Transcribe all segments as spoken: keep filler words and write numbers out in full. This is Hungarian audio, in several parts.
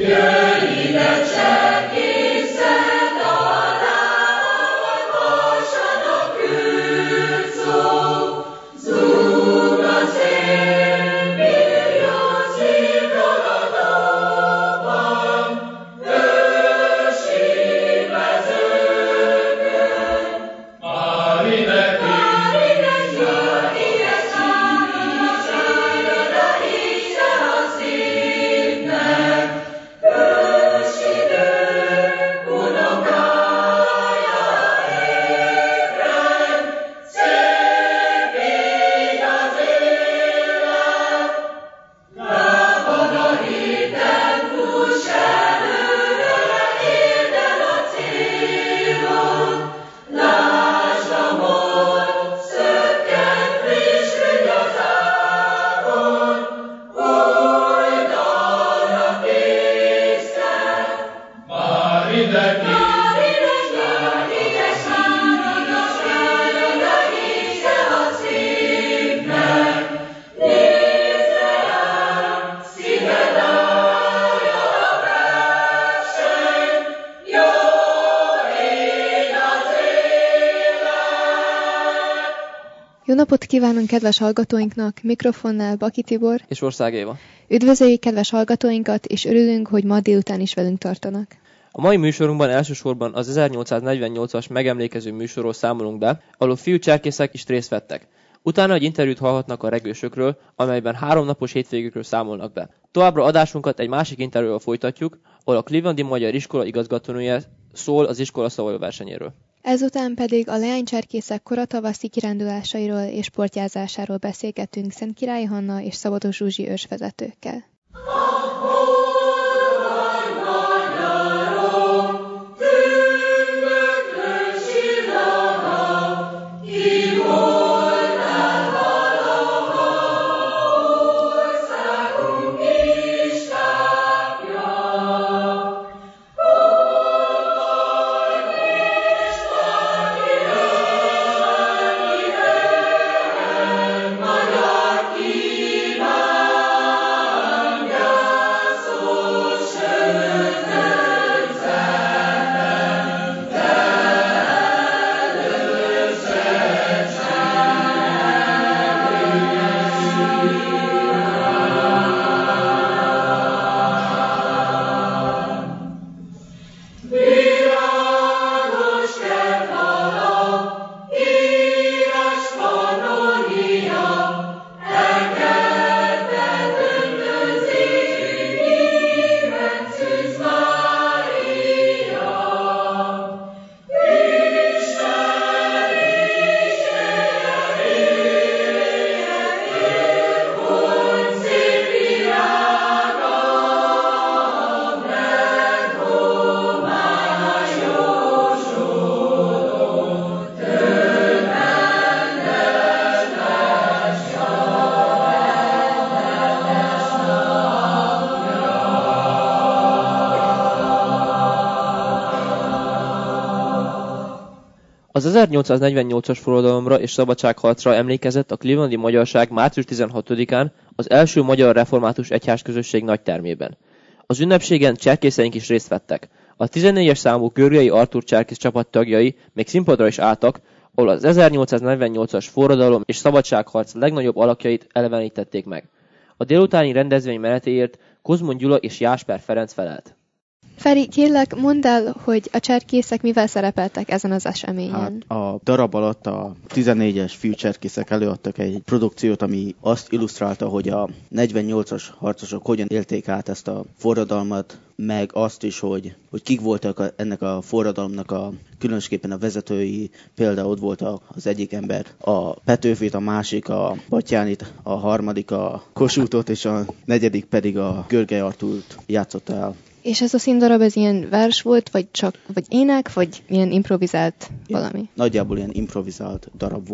Jó napot kívánunk kedves hallgatóinknak, mikrofonnál Baki Tibor és Ország Éva. Üdvözöljük kedves hallgatóinkat, és örülünk, hogy ma délután is velünk tartanak. A mai műsorunkban elsősorban az ezernyolcszáznegyvennyolcas megemlékező műsorról számolunk be, ahol fiú cserkészek is részt vettek. Utána egy interjút hallhatnak a regősökről, amelyben háromnapos hétvégükről számolnak be. Továbbra adásunkat egy másik interjúval folytatjuk, ahol a Clevelandi Magyar Iskola igazgatónője szól az iskola szavajversenyéről. Ezután pedig a leánycserkészek koratavaszi kirándulásairól és sportjázásáról beszélgetünk Szentkirályi Hanna és Szabados Zsuzsi ősvezetőkkel. Az ezernyolcszáznegyvennyolcas forradalomra és szabadságharcra emlékezett a clevelandi magyarság március tizenhatodikán az első magyar református egyházközösség nagytermében. Az ünnepségen cserkészeink is részt vettek. A tizennégyes számú Görgei Artúr cserkész csapat tagjai még színpadra is álltak, ahol az ezernyolcszáznegyvennyolcas forradalom és szabadságharc legnagyobb alakjait elevenítették meg. A délutáni rendezvény menetéért Kozmon Gyula és Jásper Ferenc felelt. Feri, kérlek, mondd el, hogy a cserkészek mivel szerepeltek ezen az eseményen. Hát a darab alatt a tizennégyes fiúcserkészek előadtak egy produkciót, ami azt illusztrálta, hogy a negyvennyolcas harcosok hogyan élték át ezt a forradalmat, meg azt is, hogy, hogy kik voltak a, ennek a forradalomnak a különösképpen a vezetői. Például ott volt a, az egyik ember a Petőfit, a másik a Batthyánit, a harmadik a Kossuthot, és a negyedik pedig a Görgei Artúrt játszotta el. És ez a színdarab, ez ilyen vers volt, vagy csak vagy ének, vagy ilyen improvizált valami? Nagyjából ilyen improvizált darab volt.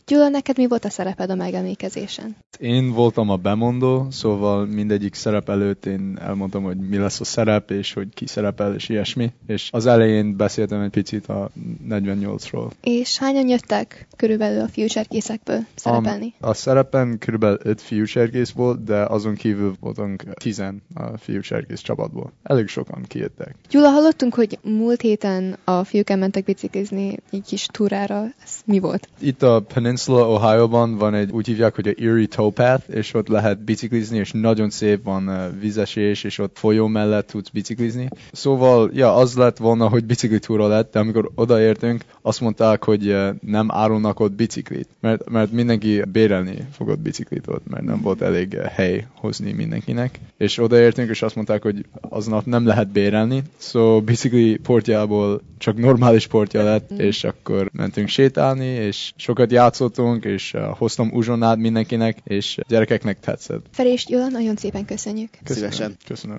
Gyula, neked mi volt a szereped a megemlékezésen? Én voltam a bemondó, szóval mindegyik szerep előtt én elmondtam, hogy mi lesz a szerep, és hogy ki szerepel, és ilyesmi. És az elején beszéltem egy picit a negyvennyolcról. És hányan jöttek körülbelül a future-készekből szerepelni? A, a szerepen körülbelül öt future-kész volt, de azon kívül voltunk tizen a future-kész csapatból. Elég sokan kijöttek. Gyula, hallottunk, hogy múlt héten a fiúk elmentek biciklizni egy kis túrára. Ez mi volt? Itt a Peninsula, Ohio-ban van egy, úgy hívják, hogy a Erie Towpath, és ott lehet biciklizni, és nagyon szép, van vízesés, és ott folyó mellett tudsz biciklizni. Szóval, ja, az lett volna, hogy biciklitúra lett, de amikor odaértünk, azt mondták, hogy nem árulnak ott biciklit, mert, mert mindenki bérelni fogott biciklit ott, mert nem volt elég hely hozni mindenkinek. És odaértünk, és azt mondták, hogy aznap nem lehet bérelni, szóval bicikli portjából csak normális portja lett, mm. és akkor mentünk sétálni, és sokat játszottunk, és uh, hoztam uzsonnát mindenkinek, és gyerekeknek tetszett. Feri és Gyula, nagyon szépen köszönjük. Köszönöm. Szívesen. Köszönöm.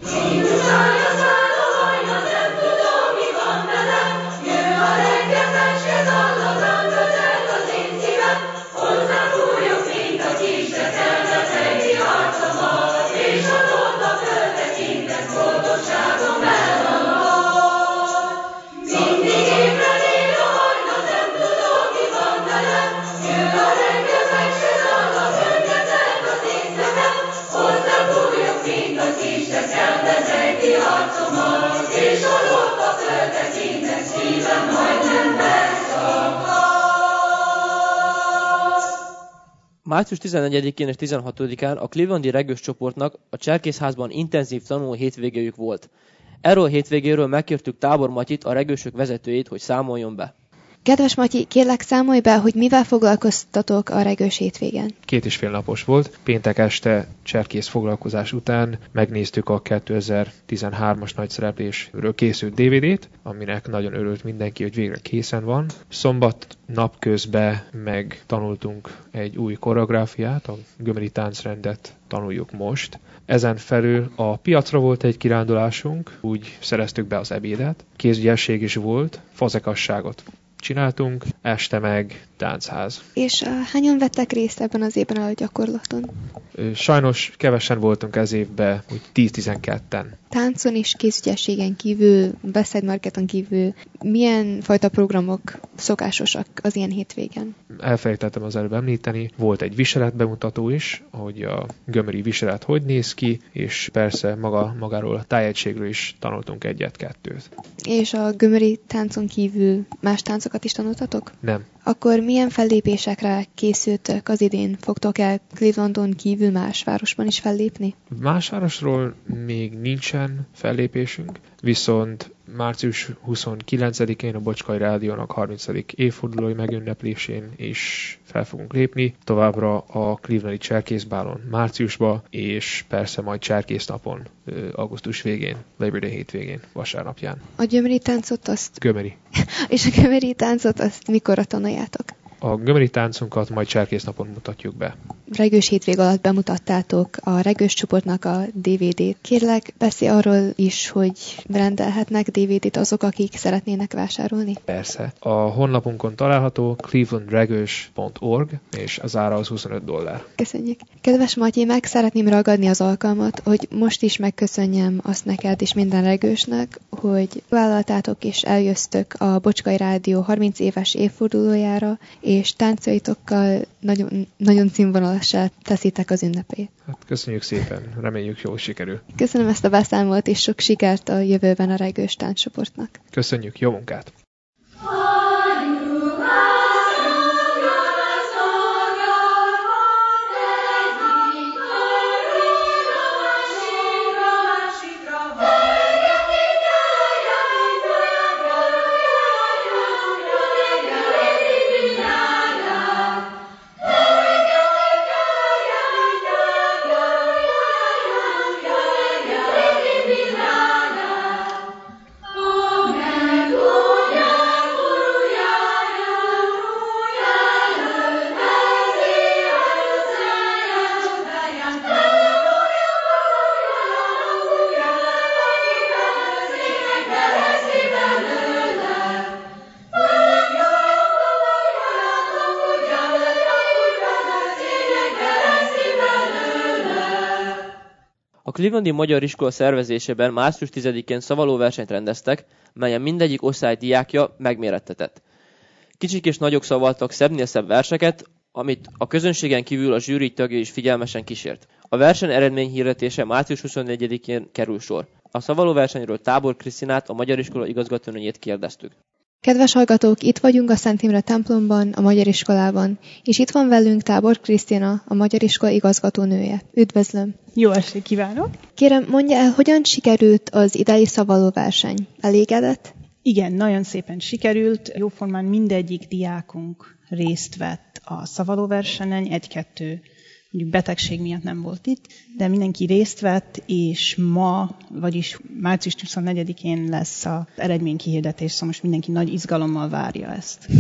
március tizennegyedikén és tizenhatodikán a clevelandi regős csoportnak a Cserkészházban intenzív tanuló hétvégéjük volt. Erről a hétvégéről megkértük Tábor Matyit, a regősök vezetőjét, hogy számoljon be. Kedves Matyi, kérlek számolj be, hogy mivel foglalkoztatok a regős hétvégen. Két és fél napos volt. Péntek este cserkész foglalkozás után megnéztük a kétezer-tizenhármas nagyszereplésről készült dé vé dét, aminek nagyon örült mindenki, hogy végre készen van. Szombat napközben meg tanultunk egy új koreográfiát, a gömöri táncrendet tanuljuk most. Ezen felül a piacra volt egy kirándulásunk, úgy szereztük be az ebédet. Kézügyesség is volt, fazekasságot csináltunk, este meg táncház. És uh, hányan vettek részt ebben az évben a gyakorlaton? Sajnos kevesen voltunk ez évben, úgy tíz-tizenketten. Táncon és kézügyességen kívül, beszédmarketon kívül milyen fajta programok szokásosak az ilyen hétvégen? Elfelejtettem az előbb említeni, volt egy viseletbemutató is, hogy a gömöri viselet hogy néz ki, és persze maga, magáról a tájegységről is tanultunk egyet-kettőt. És a gömöri táncon kívül más táncokat is tanultatok? Nem. Akkor milyen fellépésekre készültök az idén? Fogtok el Clevelandon kívül más városban is fellépni? Más városról még nincsen fellépésünk, viszont március huszonkilencedikén a Bocskai Rádiónak harmincadik évfordulói megünneplésén is fel fogunk lépni. Továbbra a Clevelandi Cserkészbálon márciusban, és persze majd Cserkésznapon augusztus végén, Labor Day hétvégén, vasárnapján. A gyömöri táncot azt... Gömöri. És a gömöri táncot azt mikorra tanuljátok? A gömöri táncunkat majd Cserkésznapon mutatjuk be. Regős hétvég alatt bemutattátok a regős csoportnak a dé vé dét. Kérlek, beszélj arról is, hogy rendelhetnek dé vé dét azok, akik szeretnének vásárolni? Persze. A honlapunkon található cleveland regős pont org, és az ára az huszonöt dollár. Köszönjük. Kedves Matyi, meg szeretném ragadni az alkalmat, hogy most is megköszönjem azt neked és minden regősnek, hogy vállaltátok és eljöttök a Bocskai Rádió harminc éves évfordulójára, és táncaitokkal nagyon, nagyon színvonalassá teszitek az ünnepét. Hát köszönjük szépen, reméljük jól sikerül. Köszönöm ezt a beszámolót, és sok sikert a jövőben a regős tánccsoportnak. Köszönjük, jó munkát! Oh, Clevelandi Magyar Iskola szervezésében március tizedikén szavalóversenyt rendeztek, melyen mindegyik osztály diákja megmérettetett. Kicsik és nagyok szavaltak szebbnél szebb verseket, amit a közönségen kívül a zsűri tagja is figyelmesen kísért. A verseny eredményhirdetése március huszonnegyedikén kerül sor. A szavalóversenyről Tábor Krisztinát, a Magyar Iskola igazgatónőjét kérdeztük. Kedves hallgatók, itt vagyunk a Szent Imre templomban, a Magyar Iskolában, és itt van velünk Tábor Krisztina, a Magyar Iskola igazgatónője. Üdvözlöm! Jó estét kívánok! Kérem, mondja el, hogyan sikerült az idei szavalóverseny? Elégedett? Igen, nagyon szépen sikerült. Jóformán mindegyik diákunk részt vett a szavalóversenyen, egy-kettő mondjuk betegség miatt nem volt itt, de mindenki részt vett, és ma, vagyis március huszonnegyedikén lesz az eredménykihirdetés, szóval most mindenki nagy izgalommal várja ezt.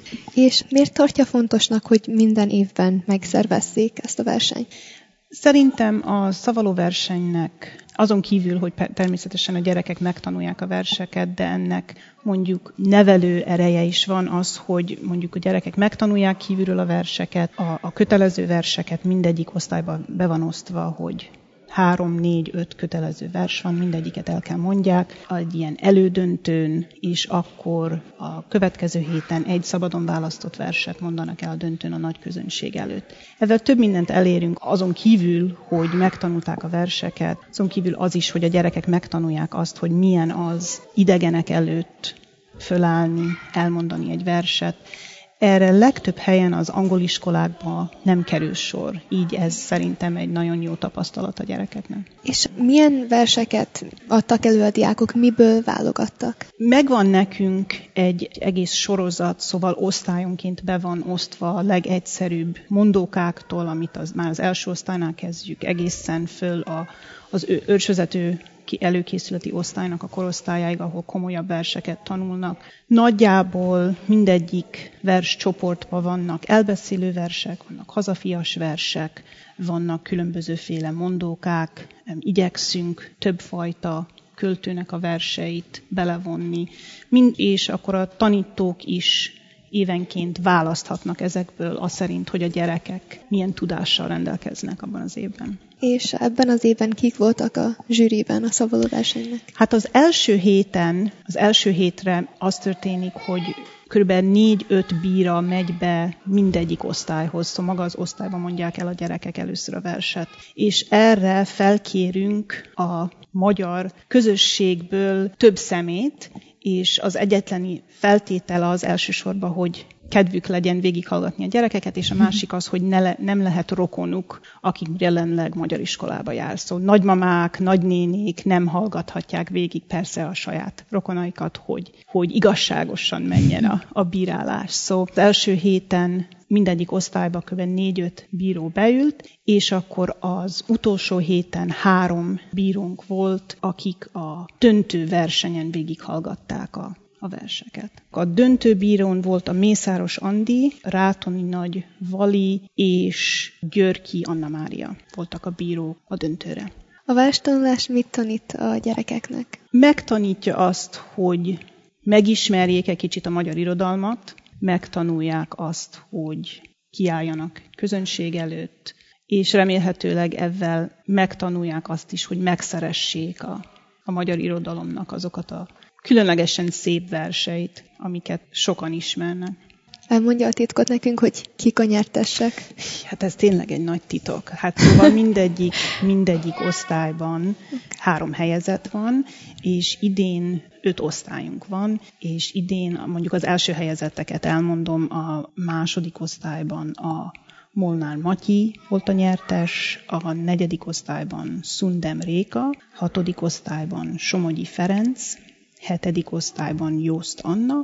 És miért tartja fontosnak, hogy minden évben megszervezzék ezt a versenyt? Szerintem a szavalóversenynek azon kívül, hogy természetesen a gyerekek megtanulják a verseket, de ennek mondjuk nevelő ereje is van az, hogy mondjuk a gyerekek megtanulják kívülről a verseket, a, a kötelező verseket mindegyik osztályban be van osztva, hogy három, négy, öt kötelező vers van, mindegyiket el kell mondják, egy ilyen elődöntőn, és akkor a következő héten egy szabadon választott verset mondanak el a döntőn a nagy közönség előtt. Ezzel több mindent elérünk azon kívül, hogy megtanulták a verseket, azon kívül az is, hogy a gyerekek megtanulják azt, hogy milyen az idegenek előtt fölállni, elmondani egy verset. Erre legtöbb helyen az angol iskolákban nem kerül sor. Így ez szerintem egy nagyon jó tapasztalat a gyerekeknek. És milyen verseket adtak elő a diákok, miből válogattak? Megvan nekünk egy egész sorozat, szóval osztályonként be van osztva a legegyszerűbb mondókáktól, amit az, már az első osztálynál kezdjük, egészen föl a, az őrsvezető előkészületi osztálynak a korosztályáig, ahol komolyabb verseket tanulnak. Nagyjából mindegyik verscsoportban vannak elbeszélő versek, vannak hazafias versek, vannak különbözőféle mondókák, igyekszünk többfajta költőnek a verseit belevonni, mind, és akkor a tanítók is évenként választhatnak ezekből az szerint, hogy a gyerekek milyen tudással rendelkeznek abban az évben. És ebben az évben kik voltak a zsűriben a szavalóversenynek? Hát az első héten, az első hétre az történik, hogy körülbelül négy-öt bíra megy be mindegyik osztályhoz, szóval maga az osztályban mondják el a gyerekek először a verset. És erre felkérünk a magyar közösségből több szemét, és az egyetlen feltétele az elsősorban, hogy kedvük legyen végighallgatni a gyerekeket, és a másik az, hogy ne le, nem lehet rokonuk, akik jelenleg magyar iskolába jár. Szóval nagymamák, nagynénék nem hallgathatják végig persze a saját rokonaikat, hogy, hogy igazságosan menjen a, a bírálás. Szóval az első héten mindegyik osztályba kb. négy-öt bíró beült, és akkor az utolsó héten három bírónk volt, akik a döntő versenyen végighallgatták a a verseket. A döntőbírón volt a Mészáros Andi, Rátoni Nagy Vali és Györki Anna Mária voltak a bírók a döntőre. A verstanulás mit tanít a gyerekeknek? Megtanítja azt, hogy megismerjék egy kicsit a magyar irodalmat, megtanulják azt, hogy kiálljanak közönség előtt, és remélhetőleg ezzel megtanulják azt is, hogy megszeressék a, a magyar irodalomnak azokat a különlegesen szép verseit, amiket sokan ismernek. Elmondja a titkot nekünk, hogy kik a nyertesek? Hát ez tényleg egy nagy titok. Hát szóval mindegyik, mindegyik osztályban három helyezett van, és idén öt osztályunk van, és idén mondjuk az első helyezetteket elmondom, a második osztályban a Molnár Matyi volt a nyertes, a negyedik osztályban Szundem Réka, hatodik osztályban Somogyi Ferenc, hetedik osztályban Jószt Anna,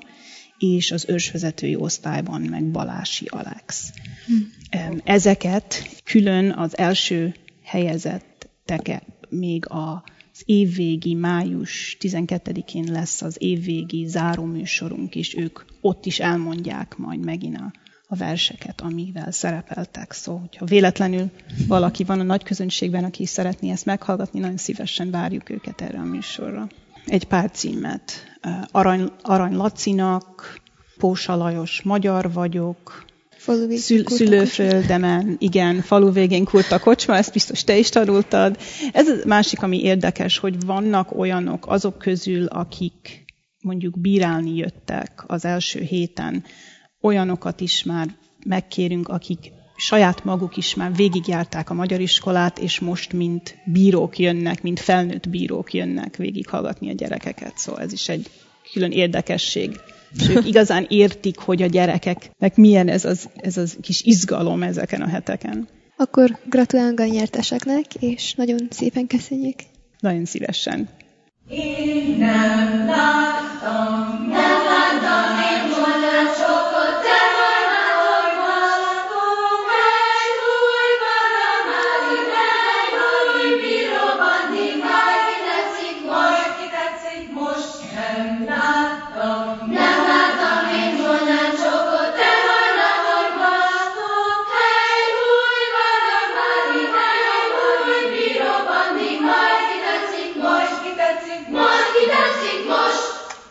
és az őrsvezetői osztályban meg Balási Alex. Hmm. Ezeket külön az első helyezetteket még az évvégi, május tizenkettedikén lesz az évvégi záróműsorunk, és ők ott is elmondják majd megint a, a verseket, amivel szerepeltek. Szóval, hogyha véletlenül valaki van a nagy közönségben, aki szeretné ezt meghallgatni, nagyon szívesen várjuk őket erre a műsorra. Egy pár címet. Arany, Arany Lacinak, Pósa Lajos Magyar vagyok, Szül- szülőföldemen, igen, falu végén kurt a kocsma, ezt biztos te is tanultad. Ez a másik, ami érdekes, hogy vannak olyanok azok közül, akik mondjuk bírálni jöttek az első héten, olyanokat is már megkérünk, akik saját maguk is már végigjárták a magyar iskolát, és most mint bírók jönnek, mint felnőtt bírók jönnek végighallgatni a gyerekeket. Szóval ez is egy külön érdekesség. És ők igazán értik, hogy a gyerekeknek milyen ez az, ez az kis izgalom ezeken a heteken. Akkor gratulálunk a nyerteseknek, és nagyon szépen köszönjük. Nagyon szívesen. Én nem láttam, nem láttam én volna sokat, te volna, hogy hallgatunk egy újban a mári, egy új bíróban, ninkáj, ki tetszik most, ki tetszik most, nem láttam, nem láttam én volna sokat, te volna, hogy hallgatunk egy újban a mári, egy új bíróban, ninkáj, ki tetszik most, ki tetszik most, ki tetszik most.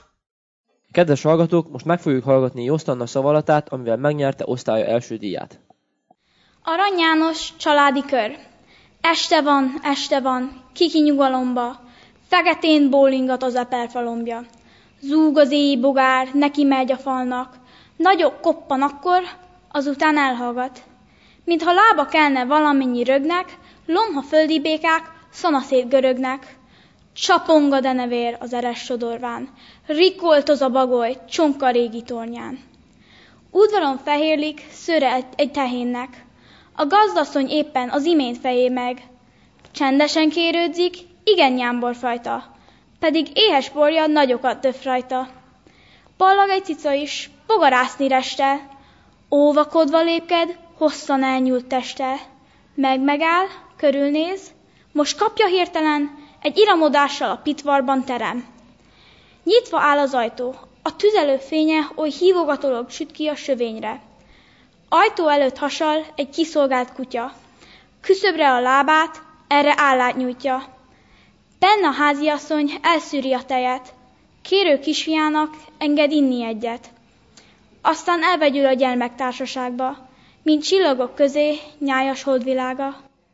Kedves hallgatók, most meg fogjuk hallgatni Jost Anna szavalatát, amivel megnyerte osztálya első díját. Arany János családi kör. Este van, este van, kiki nyugalomba, feketén bólingat az eperfalombja. Zúg az éj bogár, neki megy a falnak, nagyobb koppan akkor, azután elhallgat. Mintha lába kelne valamennyi rögnek, lomha földi békák szanaszét görögnek. Csapong a denevér az eres sodorván, rikoltoz a bagoly csonka régi tornyán. Udvaron fehérlik szőre egy, egy tehénnek, a gazdasszony éppen az imént fejé meg. Csendesen kérődzik, igen nyámborfajta, pedig éhes porja nagyokat döf rajta. Ballag egy cica is, bogarászni reste, óvakodva lépked, hosszan elnyúlt teste. Meg-megáll, körülnéz, most kapja hirtelen, egy iramodással a pitvarban terem. Nyitva áll az ajtó, a tüzelő fénye oly hívogatólag süt ki a sövényre. Ajtó előtt hasal egy kiszolgált kutya. Küszöbre a lábát, erre állát nyújtja. Benne a háziasszony elszűri a tejet. Kérő kisfiának enged inni egyet. Aztán elvegyül a gyermektársaságba, mint csillagok közé nyájas holdvilága.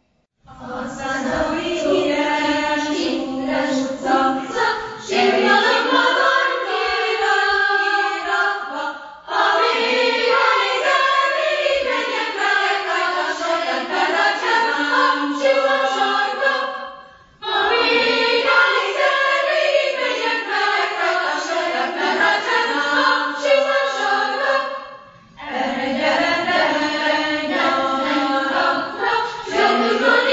Aztán a vígyes, híres utca, sírjanak magam kirakva, ha még a nézel, még megyek velek rajta, saját belettem, sima sajta. Ha még a nézel, még megyek velek rajta, saját belettem, sima sajta. Erre gyere, gyere, nyarra, nyomulni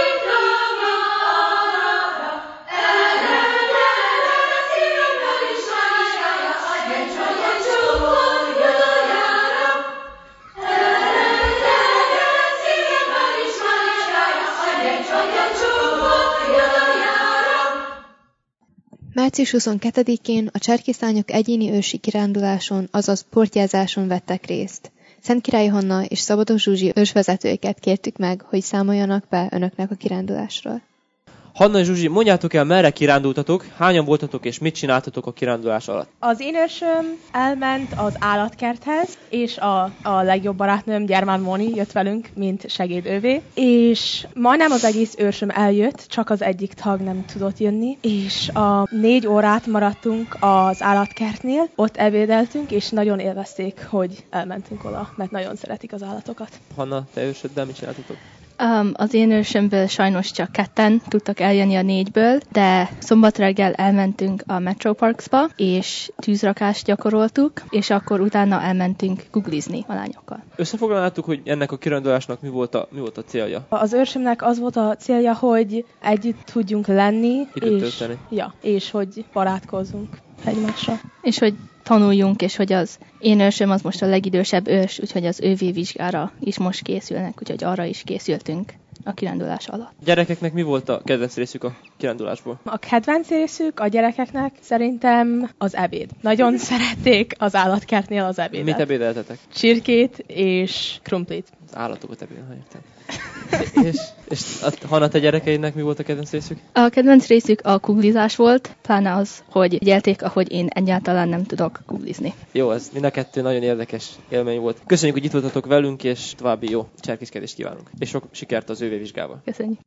március huszonkettedikén a cserkészlányok egyéni ősi kiránduláson, azaz portyázáson vettek részt. Szentkirályi Hanna és Szabados Zsuzsi ősvezetőiket kértük meg, hogy számoljanak be önöknek a kirándulásról. Hanna és Zsuzsi, mondjátok el, merre kirándultatok, hányan voltatok és mit csináltatok a kirándulás alatt? Az én ősöm elment az állatkerthez, és a, a legjobb barátnőm, Gyermán Móni jött velünk, mint segédővé, és majdnem az egész ősöm eljött, csak az egyik tag nem tudott jönni, és a négy órát maradtunk az állatkertnél, ott ebédeltünk, és nagyon élvezték, hogy elmentünk oda, mert nagyon szeretik az állatokat. Hanna, te ősöddel mit csináltatok? Um, az én ősömből sajnos csak ketten tudtak eljönni a négyből, de szombat reggel elmentünk a Metro Parksba, és tűzrakást gyakoroltuk, és akkor utána elmentünk googlizni a lányokkal. Összefoglalnátok, hogy ennek a kirándulásnak mi volt a, mi volt a célja? Az ősömnek az volt a célja, hogy együtt tudjunk lenni, Időt és, tölteni. ja, és hogy barátkozzunk egymással. És hogy tanuljunk, és hogy az én ősöm az most a legidősebb ős, úgyhogy az ővé vizsgára is most készülnek, úgyhogy arra is készültünk a kirándulás alatt. A gyerekeknek mi volt a kedvenc részük a kirándulásból? A kedvenc részük a gyerekeknek szerintem az ebéd. Nagyon szerették az állatkertnél az ebédet. Mit ebédeltetek? Csirkét és krumplit. Az állatokat ebédel, ha értem. és, és a, Hanna, te gyerekeidnek mi volt a kedvenc részük? A kedvenc részük a kuglizás volt, pláne az, hogy gyerték, ahogy én egyáltalán nem tudok kuglizni. Jó, ez mind a kettő nagyon érdekes élmény volt. Köszönjük, hogy itt voltatok velünk, és további jó cserkészkedést kívánunk. És sok sikert az övő vizsgával. Köszönjük.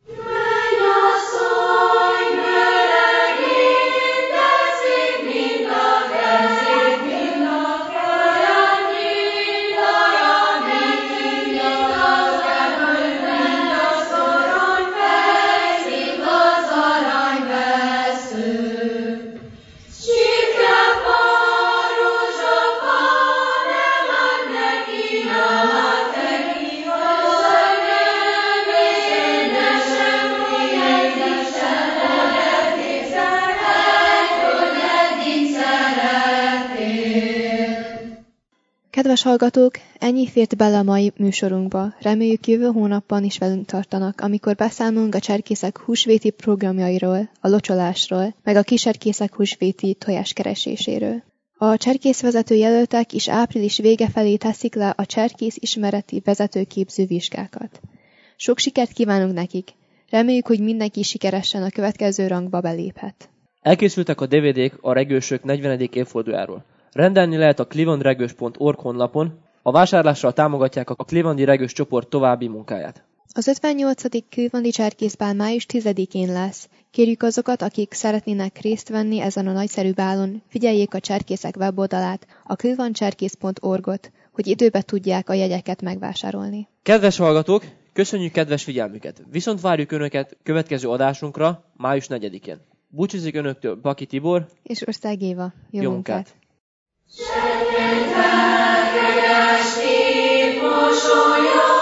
Kedves hallgatók, ennyi fért bele a mai műsorunkba. Reméljük jövő hónapban is velünk tartanak, amikor beszámolunk a cserkészek húsvéti programjairól, a locsolásról, meg a kiserkészek húsvéti tojáskereséséről. A cserkészvezető jelöltek is április vége felé teszik le a cserkész ismereti vezetőképző vizsgákat. Sok sikert kívánunk nekik! Reméljük, hogy mindenki sikeresen a következő rangba beléphet. Elkészültek a dé vé dék a regősök negyvenedik évfordulójáról. Rendelni lehet a clevelandregős pont org honlapon, a vásárlással támogatják a Clevelandi Regős csoport további munkáját. Az ötvennyolcadik Clevelandi Cserkészbál május tizedikén lesz. Kérjük azokat, akik szeretnének részt venni ezen a nagyszerű bálon, figyeljék a cserkészek weboldalát, a clevelandcserkész pont org-ot, hogy időbe tudják a jegyeket megvásárolni. Kedves hallgatók, köszönjük kedves figyelmüket! Viszont várjuk Önöket következő adásunkra május negyedikén. Búcsúzik Önöktől Baki Tibor és Ország Éva. Jó, Jó munkát! munkát. Segítek, kegyes nép, mosolyog!